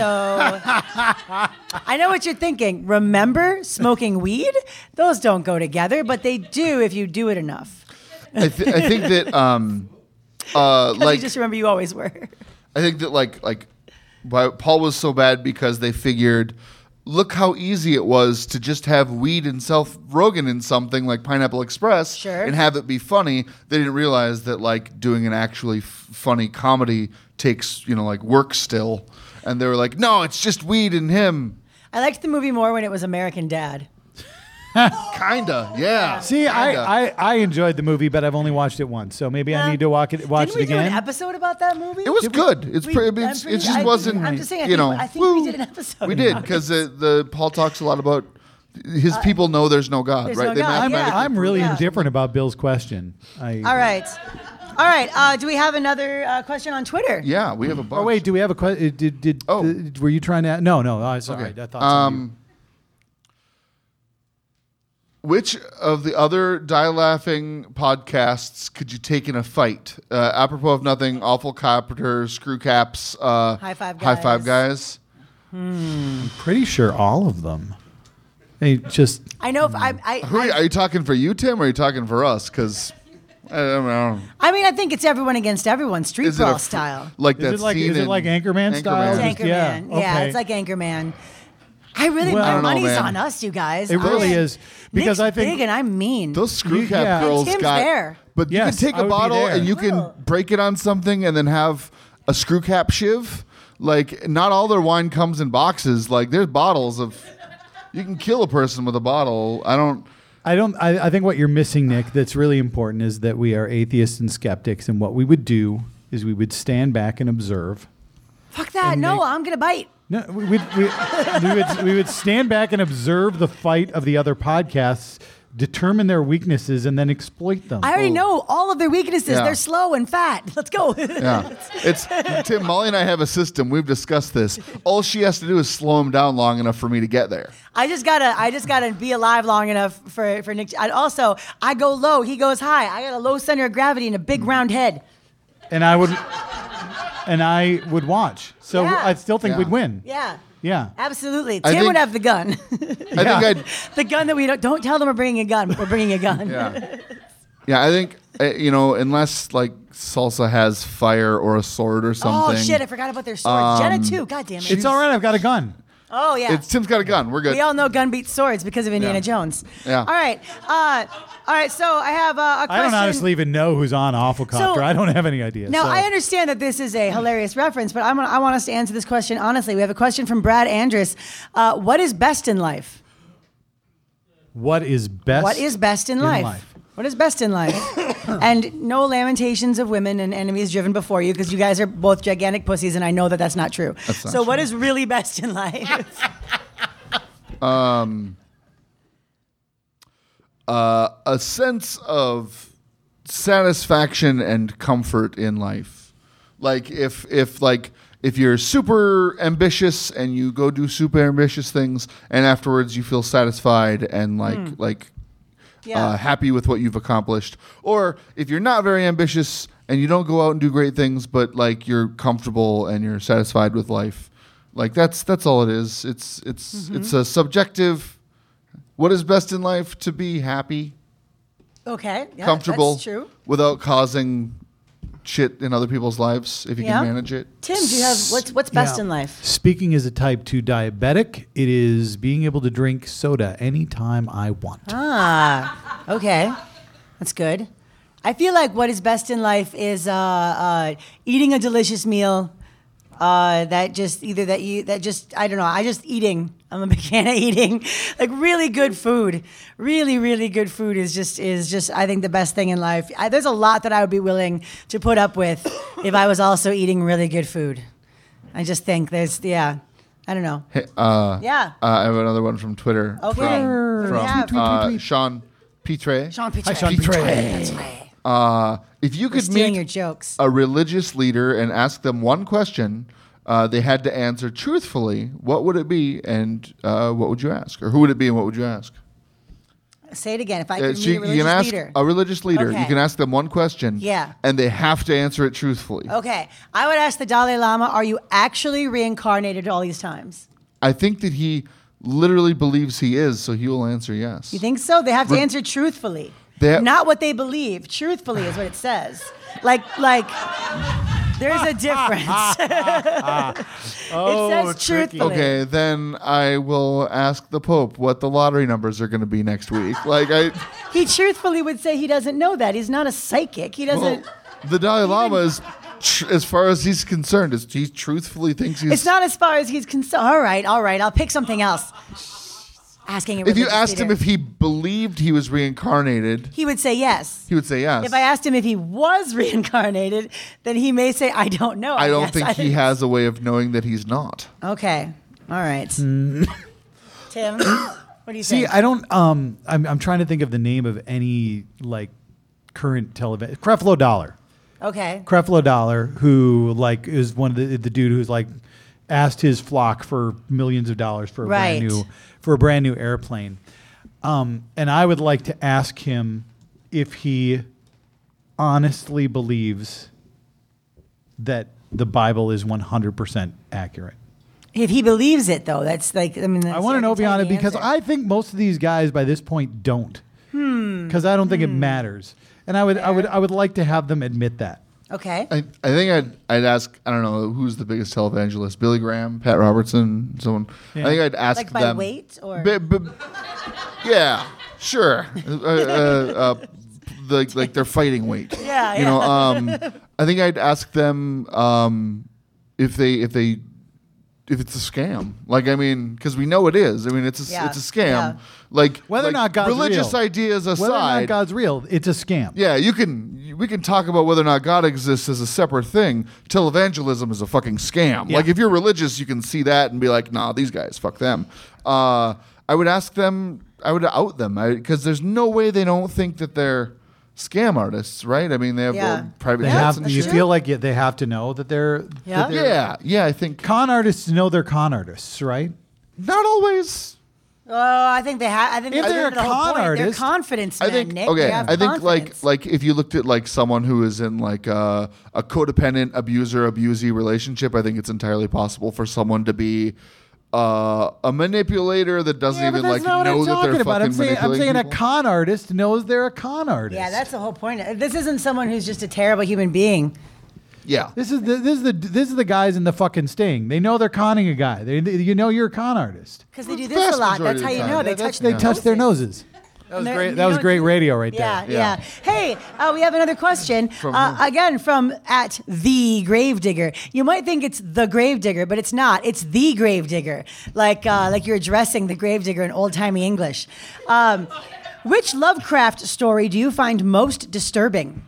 I know what you're thinking. Remember smoking weed? Those don't go together, but they do if you do it enough. I think that you just remember you always were. I think that like why Paul was so bad because they figured look how easy it was to just have weed and Seth Rogen in something like Pineapple Express Sure. and have it be funny. They didn't realize that like doing an actually funny comedy takes, like work still. And they were like, no, it's just weed and him. I liked the movie more when it was American Dad. Kinda, yeah. See, Kinda. I enjoyed the movie, but I've only watched it once, so maybe I need to watch Didn't it we do again. an episode about that movie? It was good. It just wasn't. I'm just saying. I think woo. we did an episode. We did about it. because the Paul talks a lot about his people know there's no God, there's right? no They God, mathematically I'm really Yeah. indifferent about Bill's question. All right. Do we have another question on Twitter? Yeah, we have a bunch. Oh wait, do we have a question? Were you trying to? No. Sorry, Okay. I thought. somebody- Which of the other Die Laughing podcasts could you take in a fight? Apropos of nothing, Awful Copter, Screw Caps, High Five High Five Guys. I'm pretty sure all of them. They just. I know. Are Are you talking for you, Tim, or are you talking for us? Because I don't know. I mean, I think it's everyone against everyone, street Is it brawl a style. like Is that it like scene in Anchorman style? It's Just- Anchorman. Yeah, okay. it's like Anchorman. Well, my I don't know, money's man. on us, you guys. It really I'm- is, because Nick's I think- big and I'm mean. Those Screw You- Cap yeah. girls Tim's got. there. But Yes, you can take I a would be bottle there. and you can Oh. break it on something and then have a Screw Cap shiv. Like, not all their wine comes in boxes. Like, there's bottles of. You can kill a person with a bottle. I think what you're missing, Nick, that's really important is that we are atheists and skeptics, and what we would do is we would stand back and observe. Fuck that. And No, make- I'm gonna bite. No, we would stand back and observe the fight of the other podcasts, determine their weaknesses, and then exploit them. I already know all of their weaknesses. Yeah. They're slow and fat. Let's go. Yeah. It's Tim, Molly and I have a system. We've discussed this. All she has to do is slow him down long enough for me to get there. I just gotta be alive long enough for Nick. I go low, he goes high. I got a low center of gravity and a big round head. and I would watch. So Yeah. I still think Yeah. we'd win. Yeah. Yeah. Absolutely. I Tim think- would have the gun. I think I'd. The gun that we don't tell them we're bringing a gun. We're bringing a gun. Yeah. Yeah, I think, unless like Salsa has fire or a sword or something. Oh shit! I forgot about their swords. Jenna too. God damn it. It's all right. I've got a gun. Oh yeah. Tim's got a gun. We're good. We all know gun beats swords because of Indiana Yeah. Jones. Yeah. All right. So I have a question. I don't honestly even know who's on Awful Copter. I don't have any idea. Now, so. I understand that this is a hilarious reference, but I want us to answer this question honestly. We have a question from Brad Andrus. What is best in life? What is best? What is best in life? What is best in life? And no lamentations of women and enemies driven before you, because you guys are both gigantic pussies, and I know that that's not true. That's not so what true. is really best in life? A sense of satisfaction and comfort in life. Like if you're super ambitious and you go do super ambitious things, and afterwards you feel satisfied and Yeah. happy with what you've accomplished. Or if you're not very ambitious and you don't go out and do great things, but like you're comfortable and you're satisfied with life, like that's all it is. It's a subjective. What is best in life? To be happy, Okay. Yeah, comfortable, That's true. without causing shit in other people's lives if you Yeah. can manage it. Tim, do you have what's best Yeah. in life? Speaking as a type 2 diabetic, it is being able to drink soda anytime I want. Ah, okay, that's good. I feel like what is best in life is eating a delicious meal. I don't know. I just eating. I'm a big fan of eating. Like really good food. Really, really good food is just I think the best thing in life. There's a lot that I would be willing to put up with if I was also eating really good food. I just think I don't know. Hey, Yeah. I have another one from Twitter. Okay. From Yeah. Sean Pitre. Sean Pitre. Hi, Sean Pitre. That's right. If you We're could stealing meet your jokes. a religious leader and ask them one question they had to answer truthfully, what would it be and what would you ask? Or who would it be and what would you ask? Say it again. If I could So meet a you religious can ask leader. a religious leader. Okay. You can ask them one question. Yeah. And they have to answer it truthfully. Okay. I would ask the Dalai Lama, are you actually reincarnated all these times? I think that he literally believes he is, so he will answer yes. You think so? They have to answer truthfully. They ha- Not what they believe. Truthfully is what it says. Like There's a difference. Oh, it says tricky. truthfully. Okay, then I will ask the Pope what the lottery numbers are going to be next week. Like He truthfully would say he doesn't know that. He's not a psychic. He doesn't. the Dalai Lama is, as far as he's concerned, he truthfully thinks he's. It's not as far as he's concerned. All right. I'll pick something else. Asking a If you religious asked him leader. if he believed he was reincarnated, He would say yes. he would say yes. If I asked him if he was reincarnated, then he may say, I don't know. I don't guess. think he has a way of knowing that he's not. Okay. All right. Tim, what do you See, think? I don't. I'm trying to think of the name of any like current television. Creflo Dollar. Okay. Creflo Dollar, who like is one of the dude who's like asked his flock for millions of dollars for a Right. brand new airplane. And I would like to ask him if he honestly believes that the Bible is 100% accurate. If he believes it, though, that's like, I mean, I want to know beyond it because I think most of these guys by this point don't. Because I don't think it matters. And I would like to have them admit that. Okay. I think I'd ask, I don't know, who's the biggest televangelist? Billy Graham, Pat Robertson, someone. Yeah. I think I'd ask Like by them. weight or? Yeah, sure. Like their fighting weight. Yeah, You know, I think I'd ask them if it's a scam. Like, I mean, because we know it is. I mean, it's a Yeah, it's a scam. yeah. Like Whether or not God's religious real. ideas aside. Whether or not God's real, it's a scam. Yeah, we can talk about whether or not God exists as a separate thing. Televangelism is a fucking scam. Yeah. Like, if you're religious, you can see that and be like, nah, these guys, fuck them. I would ask them, I would out them, because there's no way they don't think that they're scam artists, right? I mean, they have Yeah. private They jets have. and You shit. feel like they have to know that they're. Yeah. that they're- Yeah, I think Con artists know they're con artists, right? not always. Oh, I think they have. I think If that's they're a the whole con point. They're artist, confidence I men, think Nick. okay. They have I think confidence. like if you looked at like someone who is in like a codependent abusee relationship, I think it's entirely possible for someone to be a manipulator that doesn't Yeah, but even that's like not what know I'm that talking they're about. fucking I'm saying manipulating a people. con artist knows they're a con artist. Yeah, that's the whole point. This isn't someone who's just a terrible human being. Yeah. This is the guys in the fucking Sting. They know they're conning a guy. You know you're a con artist. Because they do this Vast a lot. majority That's how of you the know. time. They Yeah, touch They their touch their noses. noses. That was And they're- great. you That was don't great do- radio right Yeah, there. yeah. Hey, we have another question. Again, from at the Gravedigger. You might think it's the Gravedigger, but it's not. It's the Gravedigger. Like you're addressing the Gravedigger in old timey English. Which Lovecraft story do you find most disturbing?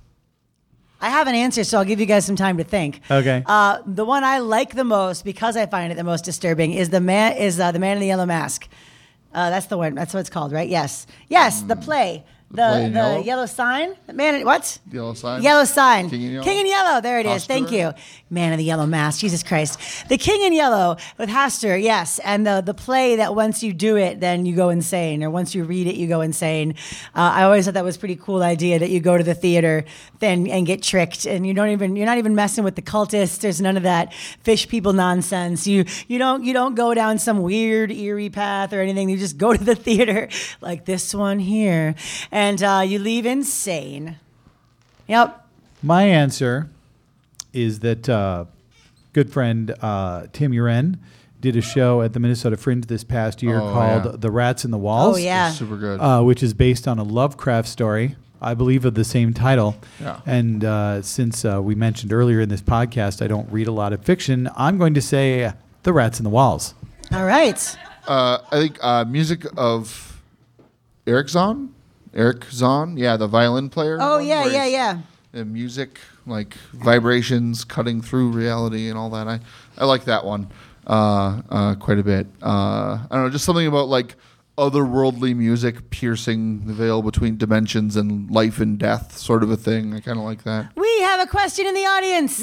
I have an answer, so I'll give you guys some time to think. Okay. The one I like the most, because I find it the most disturbing, is the man in the Yellow Mask. That's the one. That's what it's called, right? Yes. Yes, the play. Play in yellow? Yellow Sign? Man, what? Yellow Sign? Yellow Sign. King in Yellow? King in Yellow. There it is. Hastur? Thank you. Man in the Yellow Mask. Jesus Christ. The King in Yellow with Hastur, yes. And the play that once you do it, then you go insane. Or once you read it, you go insane. I always thought that was a pretty cool idea that you go to the theater then and get tricked. And you're not even messing with the cultists. There's none of that fish people nonsense. You don't go down some weird, eerie path or anything. You just go to the theater like this one here. And you leave insane. Yep. My answer is that good friend Tim Uren did a show at the Minnesota Fringe this past year called yeah. The Rats in the Walls. Oh, yeah. Super good. Which is based on a Lovecraft story, I believe, of the same title. Yeah. And since we mentioned earlier in this podcast, I don't read a lot of fiction, I'm going to say The Rats in the Walls. All right. I think music of Eric Zahn, yeah, the violin player. Oh, one, yeah, where yeah, he's- yeah. The music, like vibrations cutting through reality and all that. I like that one quite a bit. I don't know, just something about like otherworldly music piercing the veil between dimensions and life and death, sort of a thing. I kind of like that. We have a question in the audience.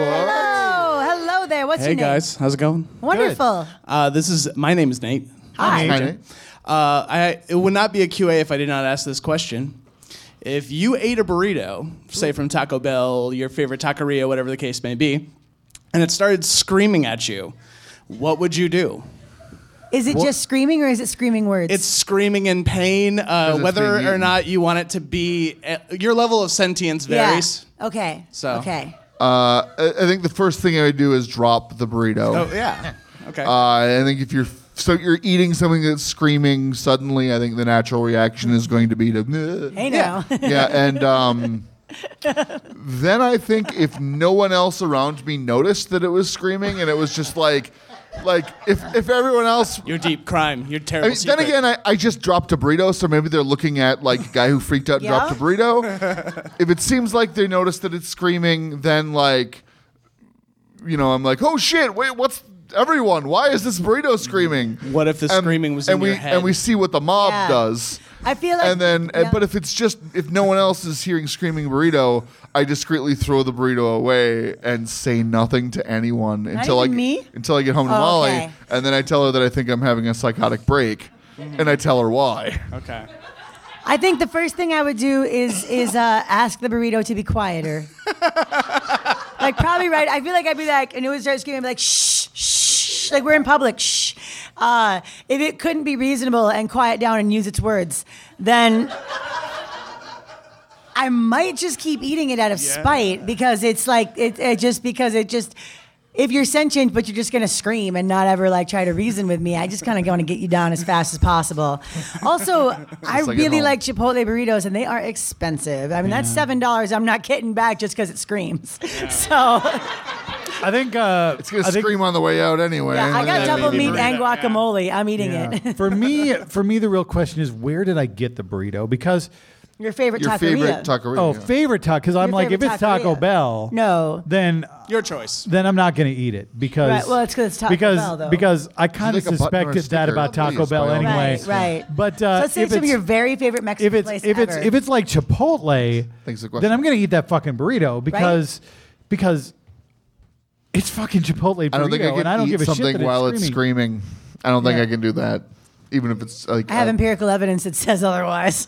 Hello there. What's Hey your name? guys, how's it going? Wonderful. My name is Nate. Hi. Hi, Nate. It would not be a QA if I did not ask this question. If you ate a burrito, say from Taco Bell, your favorite taqueria, whatever the case may be, and it started screaming at you, what would you do? Is it just screaming or is it screaming words? It's screaming in pain, it's whether being or eaten. not you want it to be. Your level of sentience varies. Yeah. Okay. So. Okay. I think the first thing I would do is drop the burrito. Oh yeah. Okay. I think if you're eating something that's screaming suddenly, I think the natural reaction is going to be to. Hey now. Yeah, and then I think if no one else around me noticed that it was screaming, and it was just like if everyone else. Your deep crime. Your terrible. Then again, I just dropped a burrito, so maybe they're looking at like a guy who freaked out and Yeah? dropped a burrito. If it seems like they noticed that it's screaming, then like, I'm like, oh shit, wait, what's everyone? Why is this burrito screaming? What if the screaming was in your head? And we see what the mob Yeah. does. I feel like. And then, yeah. but if no one else is hearing screaming burrito, I discreetly throw the burrito away and say nothing to anyone until even me? until I get home to Oh, Molly, okay. and then I tell her that I think I'm having a psychotic break, and I tell her why. Okay. I think the first thing I would do is ask the burrito to be quieter. Like probably right. I feel like I'd be like, and it would start screaming, I'd be like shh, shh, like we're in public, shh. If it couldn't be reasonable and quiet down and use its words, then I might just keep eating it out of spite because it's like if you're sentient but you're just gonna scream and not ever like try to reason with me, I just kind of want to get you down as fast as possible. Also, I like at really home. like Chipotle burritos and they are expensive. I mean, that's $7 I'm not getting back just because it screams. So I think It's gonna scream on the way out anyway. yeah, I got Yeah, double maybe meat burrito, and guacamole. I'm eating it. for me, the real question is where did I get the burrito? Because Your favorite Your taqueria. favorite taqueria. favorite taco. Because I'm Your like, if favorite it's Taco taqueria. Bell, No. then Your choice. I'm not going to eat it because Right, well, it's 'cause it's Taco Bell, though. because I kind of like a button or a suspected that sticker, about Taco please, Bell by all means. anyway. Right, right. But So let's say if some of it's your very favorite Mexican place ever. if it's like Chipotle, Thanks for the question. then I'm going to eat that fucking burrito because it's fucking Chipotle burrito, I don't think I and I can don't eat give a shit something that while it's it's screaming. I don't think Yeah. I can do that, even if it's like. I have empirical evidence that says otherwise.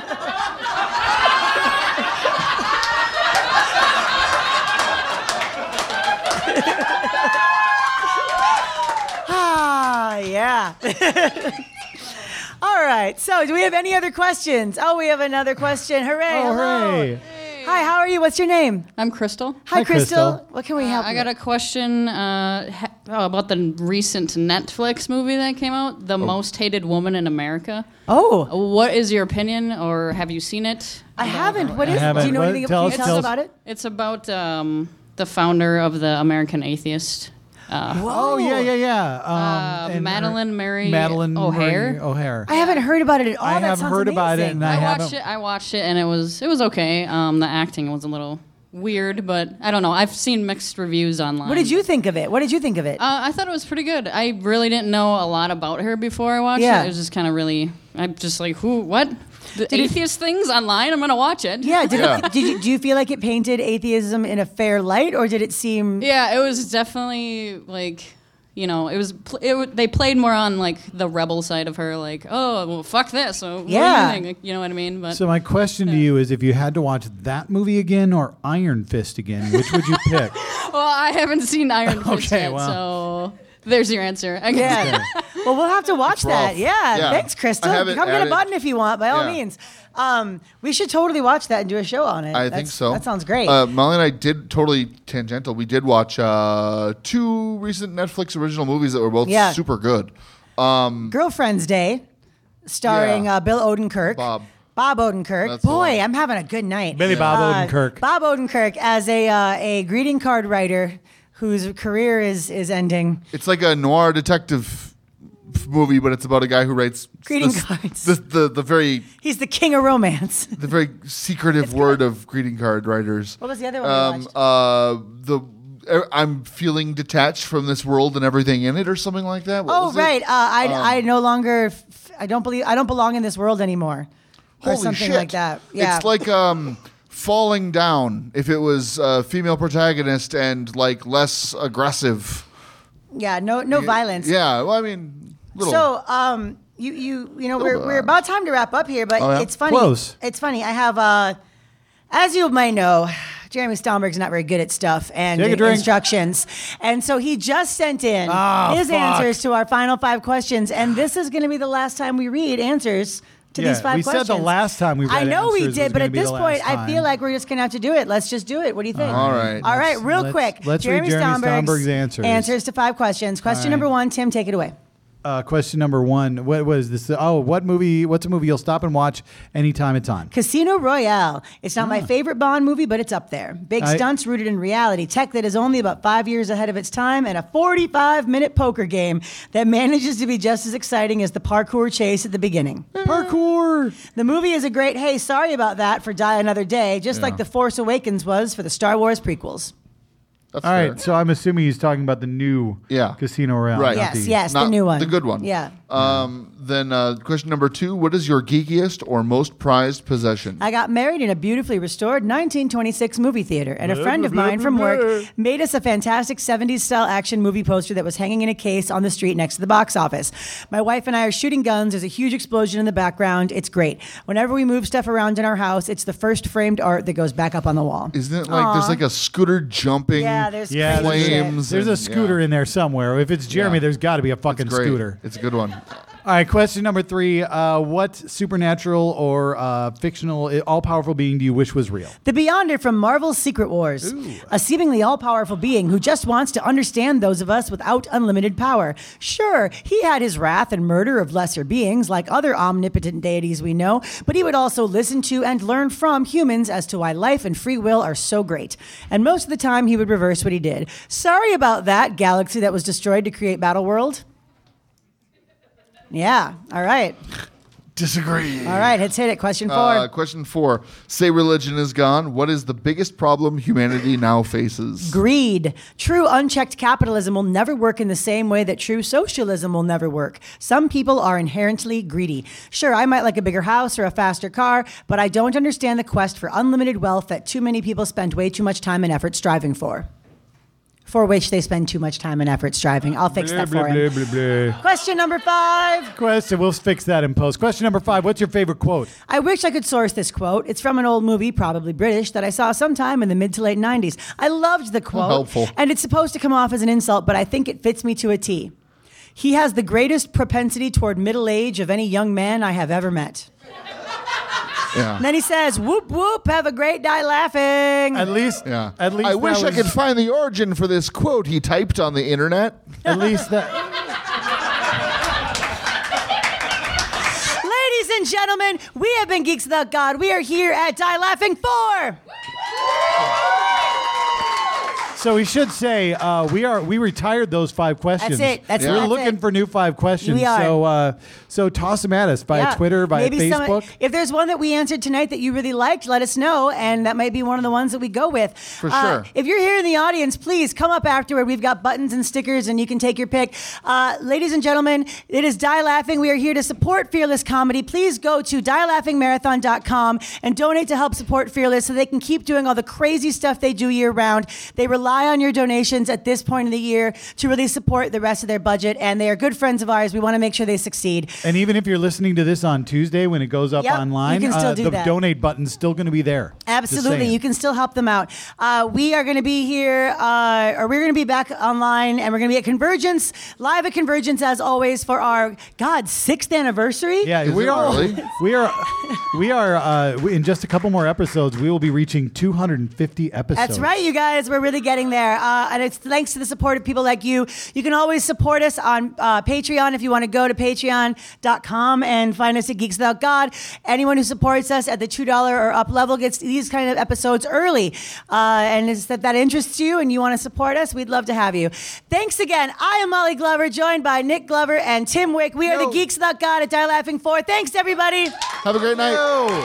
Yeah. All right. So, do we have any other questions? Oh, we have another question. Hooray. Oh, hello. hooray. Hi, how are you? What's your name? I'm Crystal. Hi, Hi, Crystal. What can we help I you got a with? question about the recent Netflix movie that came out, The Most Hated Woman in America. Oh, What is your opinion, or have you seen it? I haven't. What I is it? Do haven't. you know What- anything tell can us- you tell tell us us. about it? It's about the founder of the American Atheist. Oh yeah. And Madeline Mary Madeline O'Hare. Murray O'Hare. I haven't heard about it at all. I That have sounds heard about it, amazing. and I I watched it, and it was okay. The acting was a little weird, but I don't know. I've seen mixed reviews online. What did you think of it? I thought it was pretty good. I really didn't know a lot about her before I watched Yeah. it. It was just kind of really. I'm just like, who? What? The atheist things online? I'm gonna watch it. Yeah. Do you feel like it painted atheism in a fair light, or did it seem? Yeah, it was definitely like. They played more on like the rebel side of her, like, oh, well, fuck this. So what do Yeah. you think? Like, you know what I mean? But So my question to you is, if you had to watch that movie again or Iron Fist again, which would you pick? well, I haven't seen Iron Fist Okay, yet, well. so there's your answer. I guess. Yeah. Well, we'll have to watch that. rough. Yeah. Yeah. Thanks, Crystal. I have it Come get a added. button if you want, by all Yeah. means. We should totally watch that and do a show on it. I think so. That sounds great. Molly and I did totally tangential. We did watch 2 recent Netflix original movies that were both Yeah. super good. Girlfriend's Day, starring Yeah. Bill Odenkirk. Bob. Odenkirk. That's the Boy, one. I'm having a good night. Billy Bob Odenkirk. Bob Odenkirk as a greeting card writer whose career is ending. It's like a noir detective movie, but it's about a guy who writes Greeting cards. The very He's the king of romance. the very secretive word of greeting card writers. What was the other one you watched? I'm feeling detached from this world and everything in it, or something like that. What Oh, was it? right. I no longer. I don't belong in this world anymore. Or Holy something shit. like that. Yeah. It's like Falling Down if it was a female protagonist and like less aggressive. yeah. No violence. Yeah, well, I mean, little. So, you know, we're about time to wrap up here, but Oh, yeah? it's funny. Close. It's funny. I have, as you might know, Jeremy Stomberg's not very good at stuff and Take a drink. instructions, and so he just sent in Oh, his fuck. answers to our final 5 questions, and this is going to be the last time we read answers to these 5 we questions. said the last time we read I know we answers did, was but gonna at be this the point, last I time. feel like we're just going to have to do it. Let's just do it. What do you think? All right. All right, real quick. let's read Jeremy Stomberg's answers. Answers to 5 questions. Question All right. number 1, Tim, take it away. Question number 1. What was this? Oh, what's a movie you'll stop and watch anytime it's on? Casino Royale. It's not my favorite Bond movie, but it's up there. Big stunts rooted in reality, tech that is only about 5 years ahead of its time, and a 45-minute poker game that manages to be just as exciting as the parkour chase at the beginning. Parkour! The movie is a great, hey, sorry about that for Die Another Day, just like The Force Awakens was for the Star Wars prequels. That's All fair. right, so I'm assuming he's talking about the new Casino Royale. Right. not Yes, the Not new one. the good one. Yeah. Then question number 2, what is your geekiest or most prized possession? I got married in a beautifully restored 1926 movie theater, and a friend of mine from work made us a fantastic 70s-style action movie poster that was hanging in a case on the street next to the box office. My wife and I are shooting guns. There's a huge explosion in the background. It's great. Whenever we move stuff around in our house, it's the first framed art that goes back up on the wall. Isn't it like there's like a scooter jumping? Yeah, there's Yeah, crazy shit. flames. There's a scooter in there somewhere. If it's Jeremy, Yeah. there's got to be a fucking It's great. scooter. It's a good one. All right, question number 3. What supernatural or fictional, all-powerful being do you wish was real? The Beyonder from Marvel's Secret Wars. A seemingly all-powerful being who just wants to understand those of us without unlimited power. Sure, he had his wrath and murder of lesser beings like other omnipotent deities we know, but he would also listen to and learn from humans as to why life and free will are so great. And most of the time he would reverse what he did. Sorry about that galaxy that was destroyed to create Battleworld. Yeah, all right. Disagree. All right, let's hit it. Question 4. Question 4. Say religion is gone. What is the biggest problem humanity now faces? Greed. True unchecked capitalism will never work in the same way that true socialism will never work. Some people are inherently greedy. Sure, I might like a bigger house or a faster car, but I don't understand the quest for unlimited wealth that too many people spend way too much time and effort striving for. For which they spend too much time and effort striving. I'll fix that for him. Question number 5. We'll fix that in post. Question number 5. What's your favorite quote? I wish I could source this quote. It's from an old movie, probably British, that I saw sometime in the mid to late 90s. I loved the quote. Helpful. And it's supposed to come off as an insult, but I think it fits me to a T. He has the greatest propensity toward middle age of any young man I have ever met. Yeah. And then he says, whoop, whoop, have a great die laughing. At least, Yeah. At least I wish I that could was- find the origin for this quote he typed on the internet. At least that. Ladies and gentlemen, we have been Geeks Without God. We are here at Die Laughing 4. So we should say we retired those 5 questions. That's it. We're that's looking it. for new 5 questions. We are. So toss them at us via Yeah. Twitter, via Maybe Facebook. if there's one that we answered tonight that you really liked, let us know, and that might be one of the ones that we go with. For sure. If you're here in the audience, please come up afterward. We've got buttons and stickers, and you can take your pick. Ladies and gentlemen, it is Die Laughing. We are here to support Fearless Comedy. Please go to dielaughingmarathon.com and donate to help support Fearless so they can keep doing all the crazy stuff they do year round. They rely on your donations at this point of the year to really support the rest of their budget, and they are good friends of ours. We want to make sure they succeed. And even if you're listening to this on Tuesday when it goes up Yep, online, you can still do the that. donate button's still going to be there. Just Absolutely. saying. You can still help them out. We are going to be here, or we're going to be back online, and we're going to be at Convergence, live at Convergence as always for our, 6th anniversary. Yeah, Is we it are. really? We are. In just a couple more episodes, we will be reaching 250 episodes. That's right, you guys. We're really getting there. And it's thanks to the support of people like you. You can always support us on Patreon if you want to go to patreon.com and find us at Geeks Without God. Anyone who supports us at the $2 or up level gets these kind of episodes early. And if that interests you and you want to support us, we'd love to have you. Thanks again. I am Molly Glover, joined by Nick Glover and Tim Wick. We are the Geeks Without God at Die Laughing 4. Thanks, everybody. Have a great night.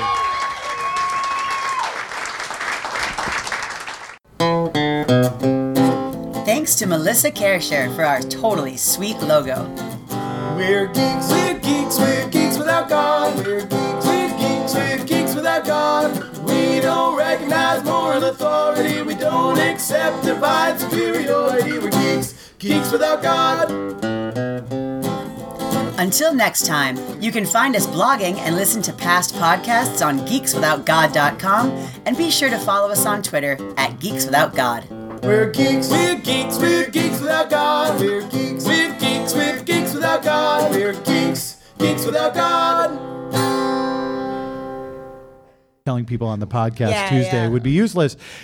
Thanks to Melissa Kersher for our totally sweet logo. We're geeks without God. We're geeks without God. We don't recognize moral authority. We don't accept divine superiority. We're geeks without God. Until next time, you can find us blogging and listen to past podcasts on geekswithoutgod.com, and be sure to follow us on Twitter at geekswithoutgod. We're geeks without God. We're geeks without God. We're geeks without God. telling people on the podcast Yeah, Tuesday yeah. would be useless.